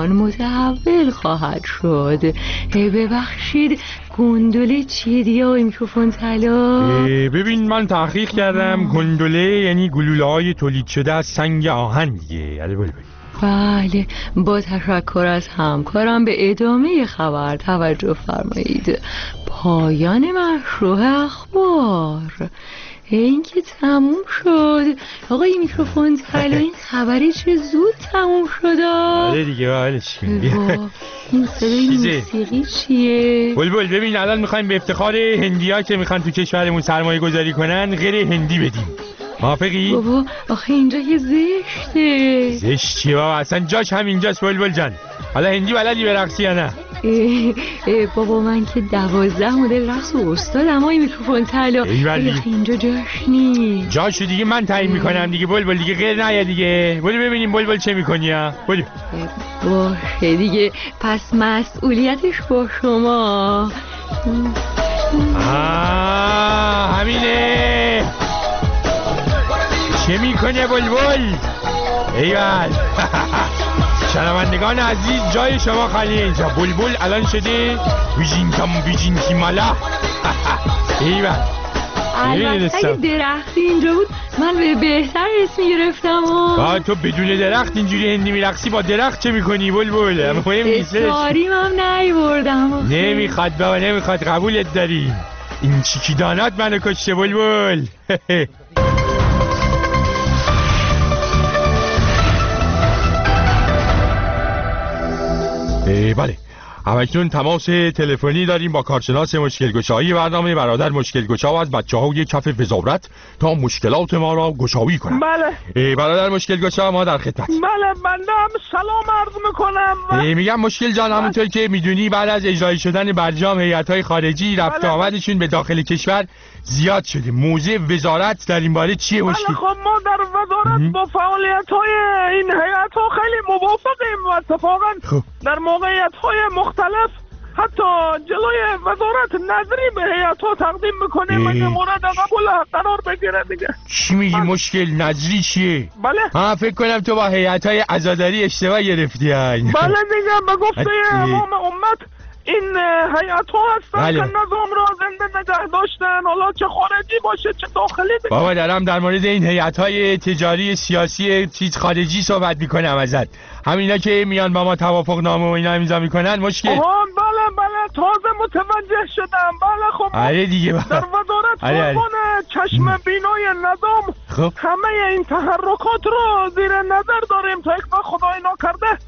خرمگان متحول خواهد شد. ببخشید گندله چیه دیگه آقای میکروفون طلا؟ ببین من تحقیق کردم، گندله یعنی گلوله‌های تولید شده از سنگ آهن دیگه. بله، با تشکر از همکارم به ادامه خبر توجه فرمایید. پایان مشروع اخبار. این که تموم شد آقای میکروفون طلا. این خبری چه زود تموم شد. آره دیگه، حالش کن. این صدای موسیقی چیه؟ بلبل ببین الان میخوایم به افتخار هندی‌ها که میخوان تو کشورمون سرمایه گذاری کنن غیر هندی بدیم. موافقی؟ بابا آخه اینجا که زشته. زشت چیه بابا؟ اصلا جاش همینجاست بلبل جان. حالا هندی بلدی برقصی یا نه؟ بابا من که 12 مدل رقص و استادم آقای میکروفون طلا. اینجا جاش نیست. جاشو دیگه من تعیین میکنم دیگه بلبل، دیگه غیر نیا دیگه. برو ببینیم بلبل چه میکنی ها. برو. باشه دیگه، پس مسئولیتش با شما. همینه. چه میکنه بلبل؟ ایول. شنوندگان عزیز جای شما خالیه اینجا. بلبل الان شده ویژینکی مالا. ایول. البته اگه درختی اینجا بود من به بهتر اسم گرفتم. با تو بدون درخت اینجوری هندی میرقصی، با درخت چه میکنی بلبل؟ مهم نیست. تاریم هم نیوردم. نمیخواد بابا، نمیخواد. قبولت داریم. این چیکی دانات منو کشته بلبل. بله، همکنون تماس تلفنی داریم با کارشناس مشکل‌گشایی برنامه برادر مشکل‌گشا و از بچه‌های کف وزارت تا مشکلات ما را گشایی کنند. بله برادر مشکل‌گشا، ما در خدمت. بله بنده هم سلام عرض میکنم. میگم مشکل جان، همونطور که میدونی بعد از اجرایی شدن برجام هیئت‌های خارجی رفت آمدشون به داخل کشور زیاد شده. موضع وزارت در این باره چیه مشکل؟ بله خب ما در وزارت با فعالیت‌های این هیئت‌ها خیلی موافقیم و اتفاقاً در موقعیت‌های مختلف حتی جلوی وزارت نظری به هیئت‌ها تقدیم میکنیم و که مورد قبول قرار بگیره دیگه. چی میگی مشکل؟ نظری چیه؟ بله فکر کنم تو با هیئت‌های عزاداری اشتباه گرفتی. بله دیگه، به گفته امام امت این هیئت‌ها هستن که نظام را زنده نگه داشتن، حالا چه خارجی باشه چه داخلی دیگه. بابا دارم در مورد این هیئت‌های تجاری سیاسی چیز خارجی صحبت میکنم ازت. همینا که میان با ما توافق نامه و اینا امضا میکنن مشکل. بله تازه متوجه شدم. بله خب آره دیگه در وزارت فرمان چشم بینای نظام همه این تحرکات رو زیر نظر داریم تا یک وقت خدای ناکرده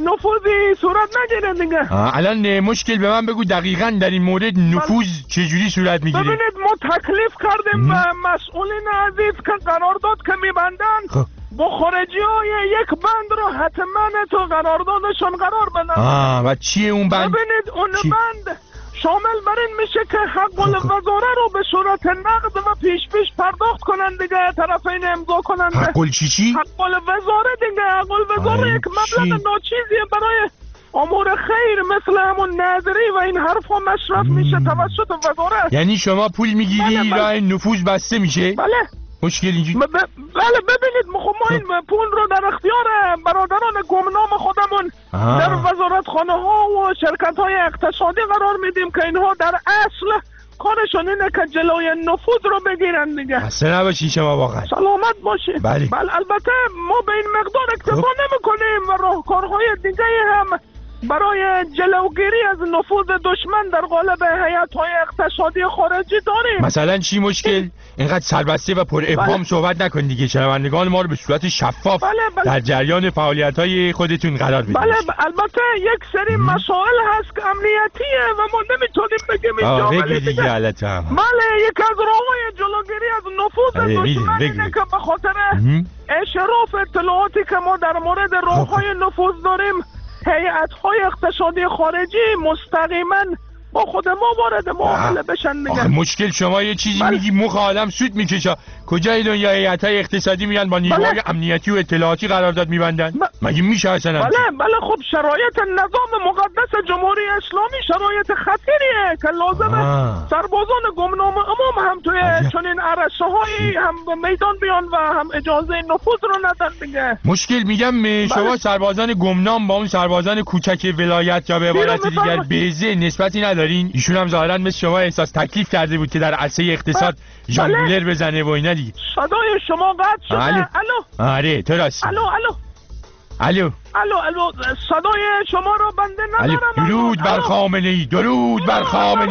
نفوذی صورت نگیره دیگه. الان مشکل به من بگو دقیقاً در این مورد نفوذ چجوری صورت میگیره؟ ببینید ما تکلیف کردیم به مسئولین عزیز که قرارداد که میبندن با خارجی های یک بند رو حتما تو قراردادشون قرار بدن. و چیه اون بند؟ ببینید اون بند شامل بر این میشه که حق الوزاره رو به صورت نقد و پیش پرداخت کنن دیگه، طرفین امضا کنن. حق چی؟ حق الوزاره دیگه. حق الوزاره یک مبلغ ناچیزیه برای امور خیر مثل همون نظری و این حرفا مصرف میشه توسط وزارت. یعنی شما پول میگیری راه نفوذ بسته میشه؟ بله. مشکل اینجوری؟ بله ببینید ما این پول رو در اختیار برادران گمنام خودمون در وزارتخانه ها و شرکت های اقتصادی قرار میدیم که اینها در اصل کارشون اینه که جلوی نفوذ رو بگیرن دیگه. خسته نباشی شما واقعا. سلامت باشی. بله البته ما به این مقدار اکتفا نمیکنیم و راهکارهای دیگه هم برای جلوگیری از نفوذ دشمن در قالب هیئت‌های اقتصادی خارجی داریم. مثلا چی مشکل؟ اینقدر سربسته و پر ابهام صحبت نکن دیگه. شنوندگان ما رو به صورت شفاف در جریان فعالیت‌های خودتون قرار بدید. بله البته یک سری مسائل هست که امنیتیه و ما نمیتونیم بگیم اینجا. بگید دیگه البته. بله یک از راه‌های جلوگیری از نفوذ دشمن اینه که به خاطر اشراف اطلاعاتی که ما در مورد راه‌های نفوذ داریم هیئت‌های اقتصادی خارجی مستقیما با خود ما وارد معامله بشن دیگه. مشکل شما یه چیزی میگی مخ عالم سود میکشه. کجای دنیا هیئت‌های اقتصادی میان با نیروهای امنیتی و اطلاعاتی قرارداد میبندن؟ مگه میشه اصلا؟ بله خب شرایط نظام مقدس جمهوری اسلامی شرایط خطریه که لازمه سربازان گمنام عموم هم توی چنین عرصه‌هایی هم به میدان بیان و هم اجازه نفوذ رو ندن دیگه. مشکل میگم شما سربازان گمنام با اون سربازان کوچک ولایت یا به عبارت دیگر بیزه نسبتی ندارین؟ ایشون هم ظاهراً مثل شما احساس تکلیف کرده بود که در عرصه اقتصاد ژانگولر بزنه و اینا دیگه. صدای شما قطع شده. الو. آره تو راست. الو صدای شما رو بنده ندارم. درود بر خامنه‌ای. بله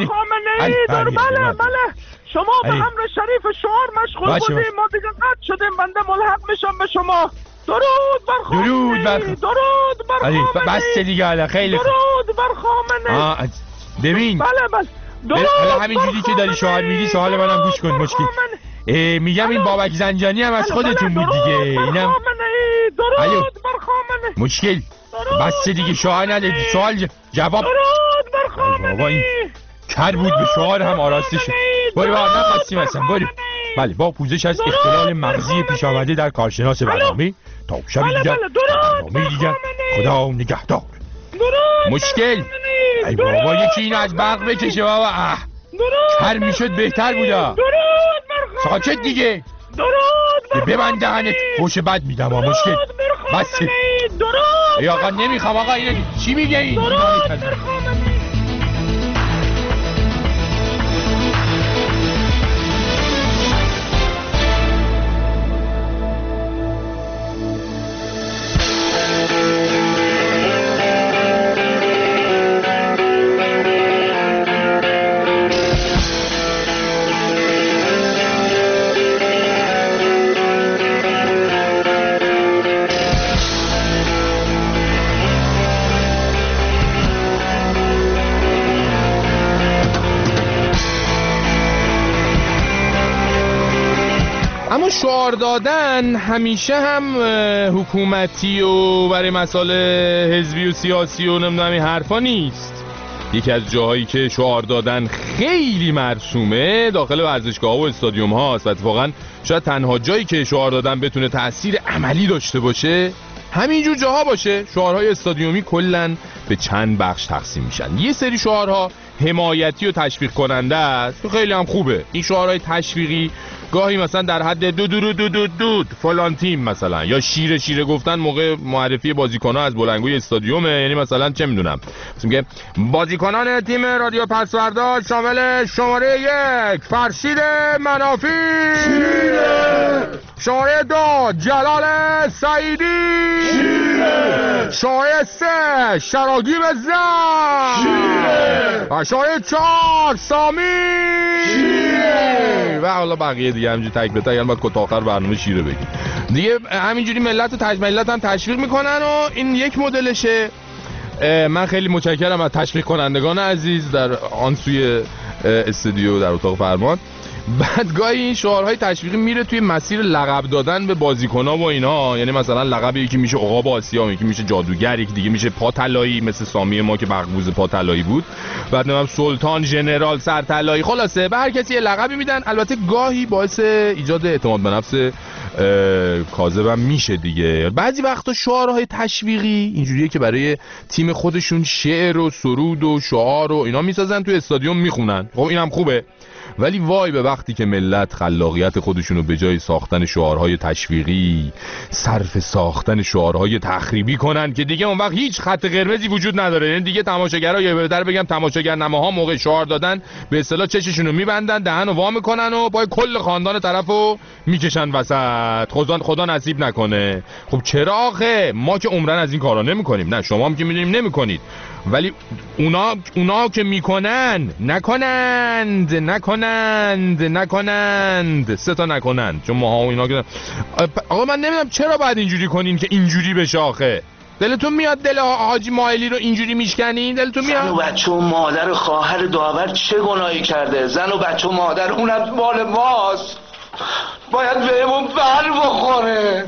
شما به امر شریف شعار مشغول بودیم، ما دیگه قطع شدیم، بنده ملحق میشم به شما. درود بر خامنه‌ای. بس دیگه خیلی درود بر خامنه‌ای. ببین حالا همینجوری که داری شعار میدی سوال منم گوش کن. مشکل میگم این بابک زنجانی هم از خودتون بود دیگه. اینم درود بر خامنه‌ای. مشکل بس دیگه شعار ندادی. سوال جواب. درود بر خامنه‌ای. کر بود به شعار هم آراسته شد. برو نخواستیم اصلا. برو. بله با پوزش از اختلال مغزی پیش آمده در کارشناس برنامه تا شب دیگر برنامه دیگر خدا نگهدار. مشکل ای بابا یکی اینو از برق بکشه بابا. کر میشد بهتر بودا. ساکت دیگه. ببند دهنت فوش بد میدم. مشکل بس. ای آقا نمیخوام آقا. اینو چی میگه این؟ شعار دادن همیشه هم حکومتی و برای مسائل حزبی و سیاسی و نمیدونم این حرفا نیست. یکی از جاهایی که شعار دادن خیلی مرسومه داخل ورزشگاه‌ها و استادیوم هاست و اتفاقا شاید تنها جایی که شعار دادن بتونه تأثیر عملی داشته باشه همینجور جاها باشه. شعارهای استادیومی کلاً به چند بخش تقسیم میشن. یه سری شعارها حمایتی و تشویق کننده است، خیلی هم خوبه. این شعارهای تشویقی گاهی مثلا در حد دود فلان تیم مثلا، یا شیره گفتن موقع معرفی بازیکن‌ها از بلندگوی استادیومه. یعنی مثلا چه میدونم میگه بازیکنان تیم رادیو پسوردا شامل شماره 1 فرشید منافی، شماره 2 جلال سعیدی، شماره 3 شراگیب زن، شماره 4 سامی و حالا بقیه دیگه همینجوری تک به تک. الان باید کتا آخر برنامه شیره بگیم دیگه. همینجوری ملت هم تشویق میکنن و این یک مدلشه. من خیلی متشکرم از تشویق کنندگان عزیز در آن سوی استودیو در اتاق فرمان. بعد گاهی این شعارهای تشویقی میره توی مسیر لقب دادن به بازیکن‌ها و اینا. یعنی مثلا لقب یکی میشه عقاب آسیا، یکی میشه جادوگر، یکی دیگه میشه پا طلایی مثل سامی ما که بغبوز پا طلایی بود. بعد نمیدونم سلطان، ژنرال، سر طلایی. خلاصه به هر کسی یه لقبی میدن. البته گاهی باعث ایجاد اعتماد به نفس کاذبم میشه دیگه. بعضی وقتا شعارهای تشویقی اینجوریه که برای تیم خودشون شعر و سرود و شعار و اینا میسازن توی استادیوم میخونن. خب اینم خوبه، ولی وای به وقتی که ملت خلاقیت خودشونو به جای ساختن شعارهای تشویقی صرف ساختن شعارهای تخریبی کنن که دیگه اون وقت هیچ خط قرمزی وجود نداره. یعنی دیگه تماشاگرها، یا بهتر بگم تماشاگرنماها، موقع شعار دادن به اصطلاح چششونو میبندن، دهنو وا میکنن و پای کل خاندان طرفو میکشن وسط. خدا نصیب نکنه. خب چرا آخه؟ ما که عمرن از این کارا نمیکنیم. نه شما هم که میدونیم نمیکنید، ولی اونا که میکنن نکنند 3 تا نکنند. چون ماها و اینا که آقا من نمیدونم چرا باید اینجوری کنین که اینجوری بشه. آخه دلتون میاد دل حاجی مایلی رو اینجوری میشکنین؟ دلتون میاد؟ زن و بچه و مادر و خواهر داور چه گناهی کرده؟ زن و بچه و مادر اونم مال ماست، باید بهمون بر بخوره.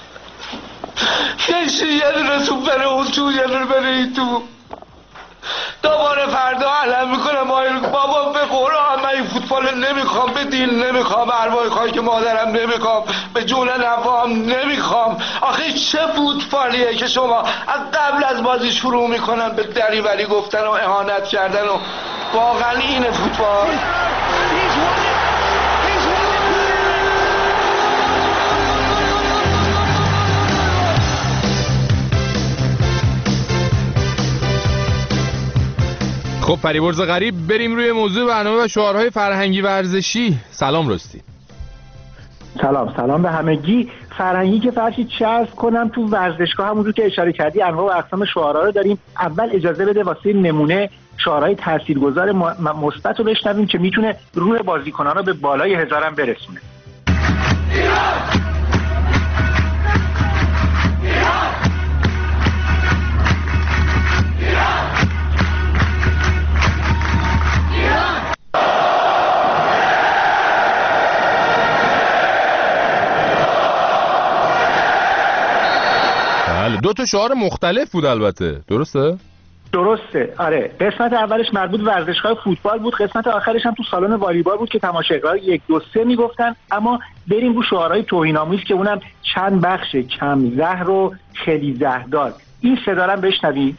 یه دونه تو بره اون تو، یه دونه بره این تو. دوباره فردا علم میکنم بابا به قرآن من این فوتبال نمیخوام، به دین نمیخوام، ارواح خاک مادرم نمیخوام، به جون نوام نمیخوام. آخه چه فوتبالیه که شما از قبل از بازی شروع میکنن به دریوری گفتن و اهانت کردن و واقعا اینه فوتبال؟ خب فریبرز غریب، بریم روی موضوع برنامه و شعارهای فرهنگی ورزشی. سلام راستی. سلام به همگی. فرهنگی که فرشی چه عرض کنم، تو ورزشگاه همونجور که اشاره کردی انواع و اقسام شعارها رو داریم. اول اجازه بده واسه نمونه شعارهای تاثیرگذار مثبت رو بشنویم که میتونه روح بازیکنان رو به بالای 1000 هم برسونه. دو تا شعار مختلف بود البته، درسته؟ درسته، آره. قسمت اولش مربوط ورزشگاه فوتبال بود، قسمت آخرش هم تو سالن والیبال بود که تماشاگرها 1 2 3 میگفتن. اما بریم رو شعارهای توهین‌آمیز که اونم چند بخش، کم زهر و خیلی زهردار. این صدا رو بشنوید.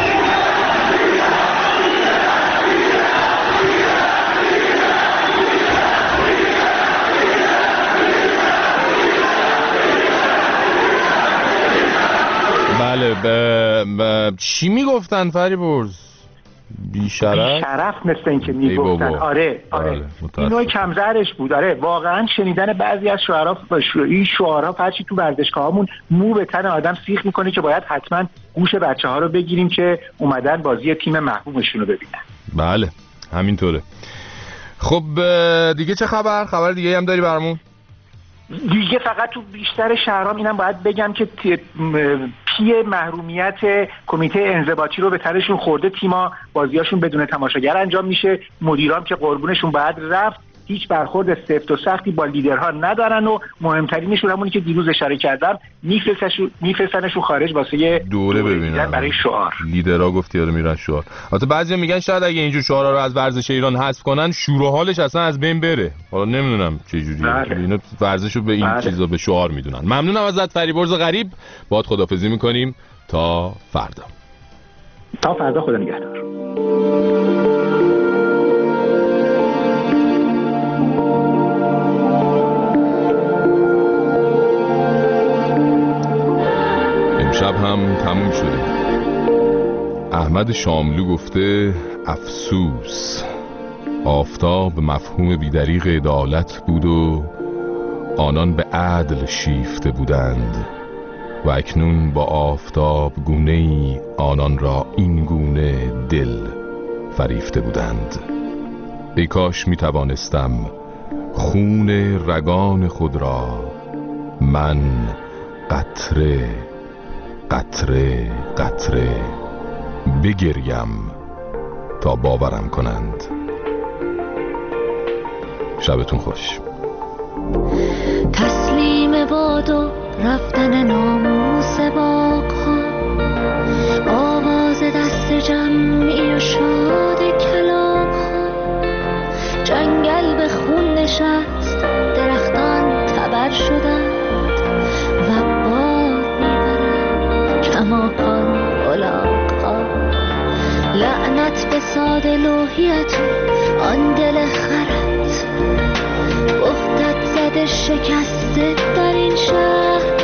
بله، چی میگفتن فریبرز؟ بیشرف مثل این که میگفتن. آره این نوع کمزهرش بود. آره واقعا شنیدن بعضی از شعرها، این شعارها فرشی تو ورزشگاهامون مو به تن آدم سیخ میکنه که باید حتما گوش بچه‌ها رو بگیریم که اومدن بازی تیم محبوبشون رو ببینن. بله همینطوره. خب دیگه چه خبر دیگه هم داری برامون؟ دیگه فقط تو بیشتر شهرام اینم باید بگم که پی محرومیت کمیته انضباطی رو به ترشون خورده. تیما بازیاشون بدون تماشاگر انجام میشه، مدیران که قربونشون باید رفت هیچ برخورد سفت و سختی با لیدرها ندارن و مهمترینشون همونی که دیروز اشاره کردم، میفرستنشون خارج واسه یه دوره ببینن برای شعار. لیدرها گفتی آره میرن شعار. البته بعضیا میگن شاید اگه اینجور شعارا رو از ورزش ایران حذف کنن شور و حالش اصلا از بین بره. حالا نمیدونم چه جوریه، اینا ورزشو به این چیزا به شعار میدونن. ممنونم ازت فریبرز غریب، باهات خداحافظی میکنیم تا فردا. خدا نگهدار. شب هم تموم شده. احمد شاملو گفته افسوس، آفتاب مفهوم بیدریغ عدالت بود و آنان به عدل شیفته بودند و اکنون با آفتاب گونه‌ای آنان را این گونه دل فریفته بودند. ای کاش می توانستم خون رگان خود را من قطره قطره قطره بگریم تا باورم کنند. شبتون خوش. تسلیم باد و رفتن ناموس باغ‌ها، آواز دست جمعی و شاد کلاغ‌ها، جنگل به خون نشست، درختان تبر شدند و باد میبرند کماکان الاغ‌ها. لعنت به ساده لوحیت آن دل خرد، افتد زده شکسته در این شهر